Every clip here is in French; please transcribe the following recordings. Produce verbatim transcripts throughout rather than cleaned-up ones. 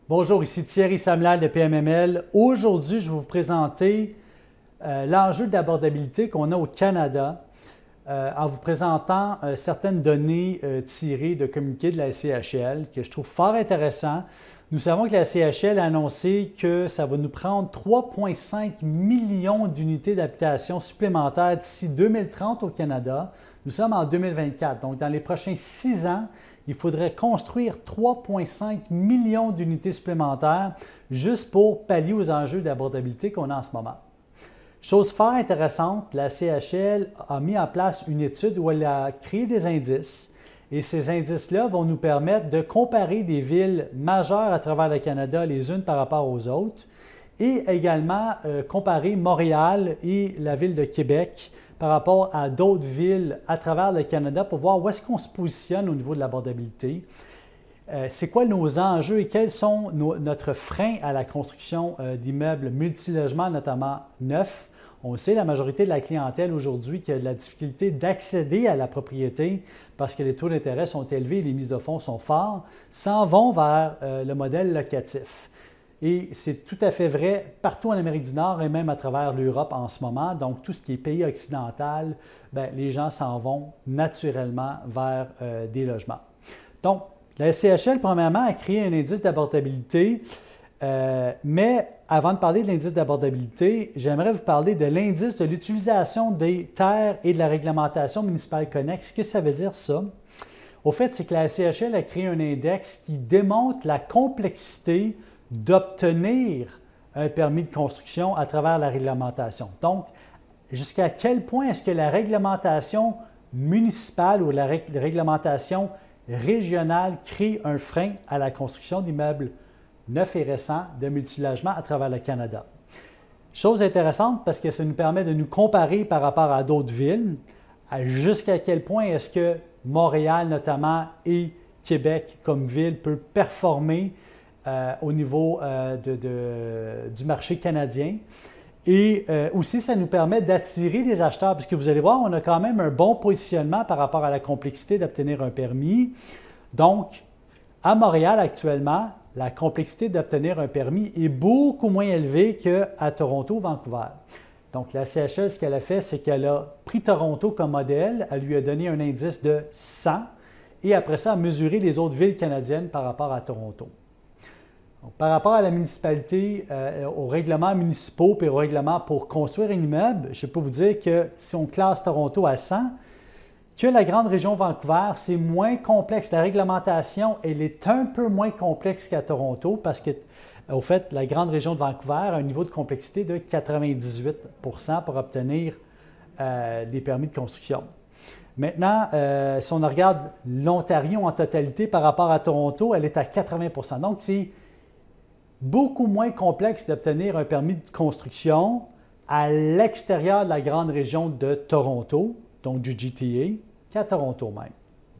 Bonjour, ici Thierry Samlal de P M M L. Aujourd'hui, je vais vous présenter euh, l'enjeu d'abordabilité qu'on a au Canada euh, en vous présentant euh, certaines données euh, tirées de communiqués de la C H L que je trouve fort intéressant. Nous savons que la C H L a annoncé que ça va nous prendre trois virgule cinq millions d'unités d'habitation supplémentaires d'ici deux mille trente au Canada. Nous sommes en deux mille vingt-quatre, donc dans les prochains six ans, il faudrait construire trois virgule cinq millions d'unités supplémentaires juste pour pallier aux enjeux d'abordabilité qu'on a en ce moment. Chose fort intéressante, la C H L a mis en place une étude où elle a créé des indices et ces indices-là vont nous permettre de comparer des villes majeures à travers le Canada les unes par rapport aux autres et également euh, comparer Montréal et la ville de Québec par rapport à d'autres villes à travers le Canada pour voir où est-ce qu'on se positionne au niveau de l'abordabilité. Euh, c'est quoi nos enjeux et quels sont nos, notre frein à la construction euh, d'immeubles multilogements, notamment neufs. On sait, la majorité de la clientèle aujourd'hui qui a de la difficulté d'accéder à la propriété parce que les taux d'intérêt sont élevés et les mises de fonds sont forts, s'en vont vers euh, le modèle locatif. Et c'est tout à fait vrai partout en Amérique du Nord et même à travers l'Europe en ce moment. Donc, tout ce qui est pays occidental, bien, les gens s'en vont naturellement vers euh, des logements. Donc, la C H L, premièrement, a créé un indice d'abordabilité. Euh, mais avant de parler de l'indice d'abordabilité, j'aimerais vous parler de l'indice de l'utilisation des terres et de la réglementation municipale connexe. Qu'est-ce que ça veut dire, ça? Au fait, c'est que la C H L a créé un index qui démontre la complexité d'obtenir un permis de construction à travers la réglementation. Donc, jusqu'à quel point est-ce que la réglementation municipale ou la réglementation régionale crée un frein à la construction d'immeubles neufs et récents de multilogements à travers le Canada. Chose intéressante parce que ça nous permet de nous comparer par rapport à d'autres villes, jusqu'à quel point est-ce que Montréal notamment et Québec comme ville peut performer Euh, au niveau euh, de, de, du marché canadien. Et euh, aussi, ça nous permet d'attirer des acheteurs, puisque vous allez voir, on a quand même un bon positionnement par rapport à la complexité d'obtenir un permis. Donc, à Montréal actuellement, la complexité d'obtenir un permis est beaucoup moins élevée qu'à Toronto, Vancouver. Donc, la C H L, ce qu'elle a fait, c'est qu'elle a pris Toronto comme modèle, elle lui a donné un indice de cent et après ça, a mesuré les autres villes canadiennes par rapport à Toronto. Donc, par rapport à la municipalité, euh, aux règlements municipaux et aux règlements pour construire un immeuble, je peux vous dire que si on classe Toronto à cent, que la grande région Vancouver, c'est moins complexe. La réglementation, elle est un peu moins complexe qu'à Toronto parce que, au fait, la grande région de Vancouver a un niveau de complexité de quatre-vingt-dix-huit pour cent pour obtenir euh, les permis de construction. Maintenant, euh, si on regarde l'Ontario en totalité par rapport à Toronto, elle est à quatre-vingts pour cent. Donc, c'est beaucoup moins complexe d'obtenir un permis de construction à l'extérieur de la grande région de Toronto, donc du G T A, qu'à Toronto même.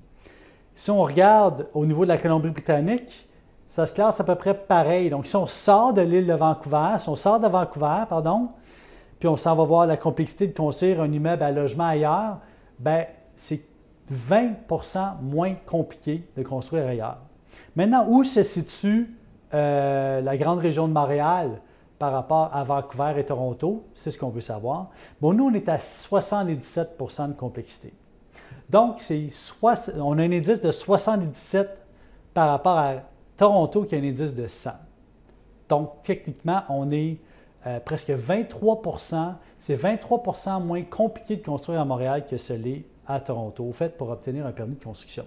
Si on regarde au niveau de la Colombie-Britannique, ça se classe à peu près pareil. Donc, si on sort de l'île de Vancouver, si on sort de Vancouver, pardon, puis on s'en va voir la complexité de construire un immeuble à logement ailleurs, bien, c'est vingt pour cent moins compliqué de construire ailleurs. Maintenant, où se situe Euh, la grande région de Montréal par rapport à Vancouver et Toronto? C'est ce qu'on veut savoir. Bon, nous, on est à soixante-dix-sept pour cent de complexité. Donc, c'est on a un indice de soixante-dix-sept par rapport à Toronto qui a un indice de cent. Donc, techniquement, on est euh, presque vingt-trois pour cent. C'est vingt-trois pour cent moins compliqué de construire à Montréal que ce l'est à Toronto, au fait, pour obtenir un permis de construction.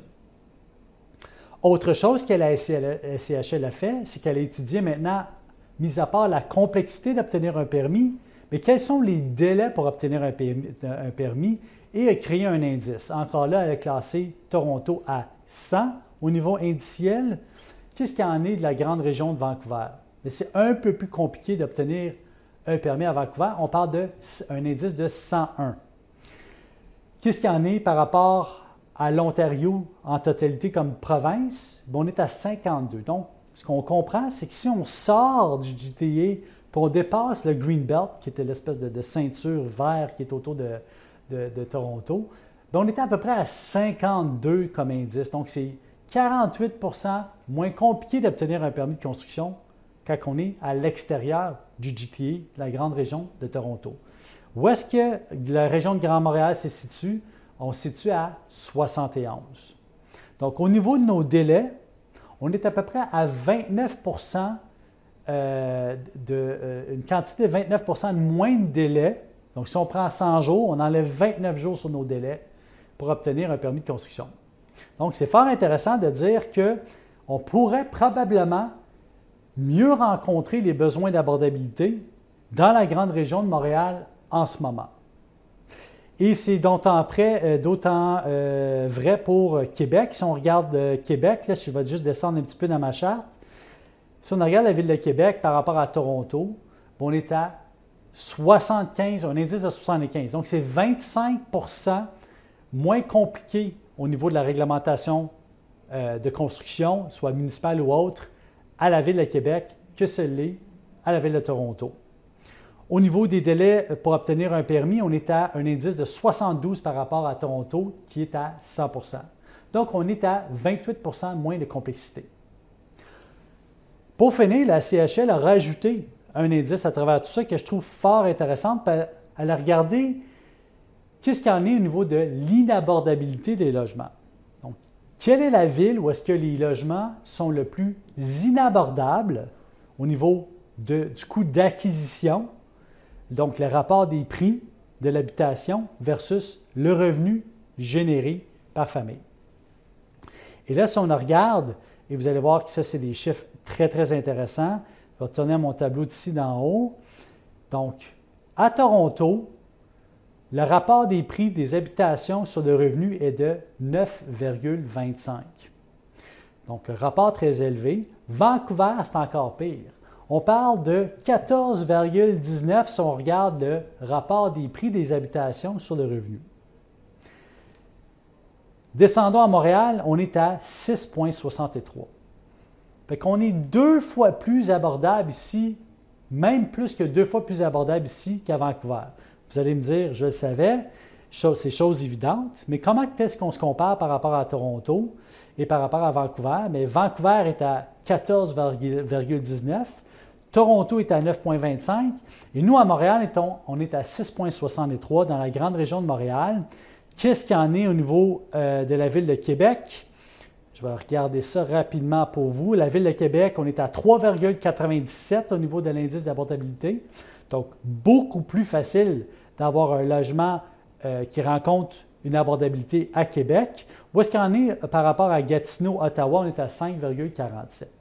Autre chose que la C H L a fait, c'est qu'elle a étudié maintenant, mis à part la complexité d'obtenir un permis, mais quels sont les délais pour obtenir un permis, un permis et a créé un indice. Encore là, elle a classé Toronto à cent au niveau indiciel. Qu'est-ce qu'il y en est de la grande région de Vancouver? Mais c'est un peu plus compliqué d'obtenir un permis à Vancouver. On parle d'un indice de cent un. Qu'est-ce qu'il y en est par rapport à l'Ontario en totalité comme province? Bien, on est à cinquante-deux. Donc, ce qu'on comprend, c'est que si on sort du G T A et on dépasse le Green Belt, qui était l'espèce de, de ceinture vert qui est autour de, de, de Toronto, bien, on était à peu près à cinquante-deux comme indice. Donc, c'est quarante-huit pour cent moins compliqué d'obtenir un permis de construction quand on est à l'extérieur du G T A, la grande région de Toronto. Où est-ce que la région de Grand Montréal se situe? On se situe à soixante et onze. Donc, au niveau de nos délais, on est à peu près à vingt-neuf pour cent euh, de, euh, une quantité de vingt-neuf pour cent de moins de délais. Donc, si on prend cent jours, on enlève vingt-neuf jours sur nos délais pour obtenir un permis de construction. Donc, c'est fort intéressant de dire qu'on pourrait probablement mieux rencontrer les besoins d'abordabilité dans la grande région de Montréal en ce moment. Et c'est d'autant, près, euh, d'autant euh, vrai pour Québec. Si on regarde euh, Québec, là, je vais juste descendre un petit peu dans ma charte. Si on regarde la ville de Québec par rapport à Toronto, on est à soixante-quinze, un indice de soixante-quinze. Donc, c'est vingt-cinq pour cent moins compliqué au niveau de la réglementation euh, de construction, soit municipale ou autre, à la ville de Québec que ce l'est à la ville de Toronto. Au niveau des délais pour obtenir un permis, on est à un indice de soixante-douze par rapport à Toronto, qui est à cent pour cent. Donc, on est à vingt-huit pour cent moins de complexité. Pour finir, la C H L a rajouté un indice à travers tout ça que je trouve fort intéressant. Elle a regardé qu'est-ce qu'il y en est au niveau de l'inabordabilité des logements. Donc, quelle est la ville où est-ce que les logements sont le plus inabordables au niveau de, du coût d'acquisition, donc le rapport des prix de l'habitation versus le revenu généré par famille. Et là, si on regarde, et vous allez voir que ça, c'est des chiffres très, très intéressants. Je vais retourner à mon tableau d'ici d'en haut. Donc, à Toronto, le rapport des prix des habitations sur le revenu est de neuf virgule vingt-cinq. Donc, un rapport très élevé. Vancouver, c'est encore pire. On parle de quatorze virgule dix-neuf si on regarde le rapport des prix des habitations sur le revenu. Descendons à Montréal, on est à six virgule soixante-trois. Fait qu'on est deux fois plus abordable ici, même plus que deux fois plus abordable ici qu'à Vancouver. Vous allez me dire, je le savais, c'est chose évidente, mais comment est-ce qu'on se compare par rapport à Toronto et par rapport à Vancouver? Mais Vancouver est à quatorze virgule dix-neuf, Toronto est à neuf virgule vingt-cinq et nous, à Montréal, on est à six virgule soixante-trois dans la grande région de Montréal. Qu'est-ce qu'il y en est au niveau euh, de la ville de Québec? Je vais regarder ça rapidement pour vous. La ville de Québec, on est à trois virgule quatre-vingt-dix-sept au niveau de l'indice d'abordabilité. Donc, beaucoup plus facile d'avoir un logement euh, qui rencontre une abordabilité à Québec. Où est-ce qu'il y en est par rapport à Gatineau, Ottawa? On est à cinq virgule quarante-sept.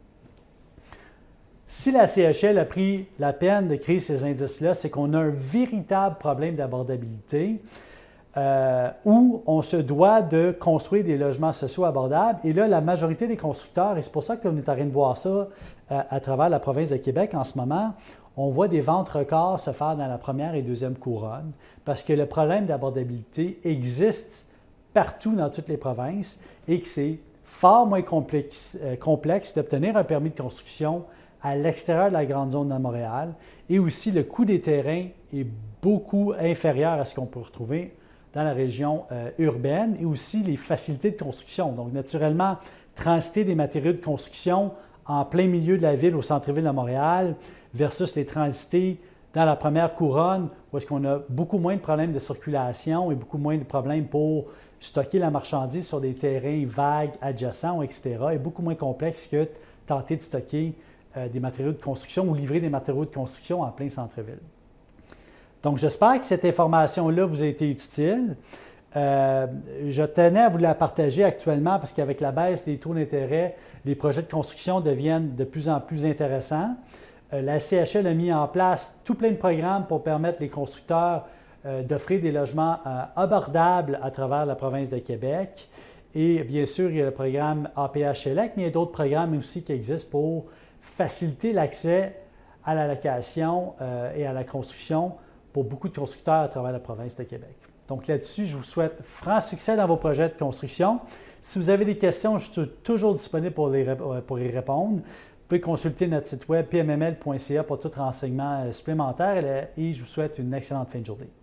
Si la C H L a pris la peine de créer ces indices-là, c'est qu'on a un véritable problème d'abordabilité euh, où on se doit de construire des logements sociaux abordables. Et là, la majorité des constructeurs, et c'est pour ça qu'on est en train de voir ça euh, à travers la province de Québec en ce moment, on voit des ventes records se faire dans la première et deuxième couronne parce que le problème d'abordabilité existe partout dans toutes les provinces et que c'est fort moins complexe, euh, complexe d'obtenir un permis de construction à l'extérieur de la grande zone de Montréal et aussi le coût des terrains est beaucoup inférieur à ce qu'on peut retrouver dans la région euh, urbaine et aussi les facilités de construction. Donc, naturellement, transiter des matériaux de construction en plein milieu de la ville, au centre-ville de Montréal, versus les transiter dans la première couronne, où est-ce qu'on a beaucoup moins de problèmes de circulation et beaucoup moins de problèmes pour stocker la marchandise sur des terrains vagues, adjacents, et cetera, et beaucoup moins complexe que tenter de stocker euh, des matériaux de construction ou livrer des matériaux de construction en plein centre-ville. Donc, j'espère que cette information-là vous a été utile. Euh, je tenais à vous la partager actuellement parce qu'avec la baisse des taux d'intérêt, les projets de construction deviennent de plus en plus intéressants. Euh, la C H L a mis en place tout plein de programmes pour permettre les constructeurs euh, d'offrir des logements euh, abordables à travers la province de Québec. Et bien sûr, il y a le programme A P H L E C, mais il y a d'autres programmes aussi qui existent pour faciliter l'accès à la location euh, et à la construction pour beaucoup de constructeurs à travers la province de Québec. Donc là-dessus, je vous souhaite franc succès dans vos projets de construction. Si vous avez des questions, je suis toujours disponible pour, les, pour y répondre. Vous pouvez consulter notre site web p m m l point c a pour tout renseignement supplémentaire et je vous souhaite une excellente fin de journée.